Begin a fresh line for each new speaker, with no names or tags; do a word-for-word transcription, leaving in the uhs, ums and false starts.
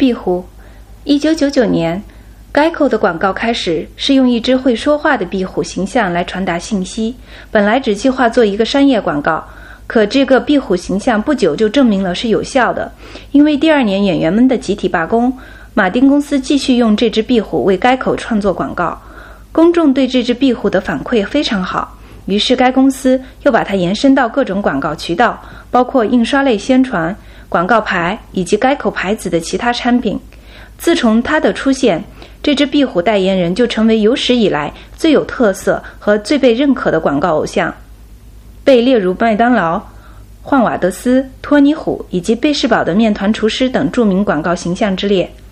壁虎。一九九九年，Geico 的广告开始是用一只会说话的壁虎形象来传达信息，本来只计划做一个商业广告，可这个壁虎形象不久就证明了是有效的，因为第二年演员们的集体罢工，马丁公司继续用这只壁虎为 Geico 创作广告，公众对这只壁虎的反馈非常好，于是该公司又把它延伸到各种广告渠道，包括印刷类宣传、广告牌以及 Geico 牌子的其他产品。自从它的出现，这只壁虎代言人就成为有史以来最有特色和最被认可的广告偶像，被列入麦当劳、霍华德斯、托尼虎以及贝士堡的面团厨师等著名广告形象之列。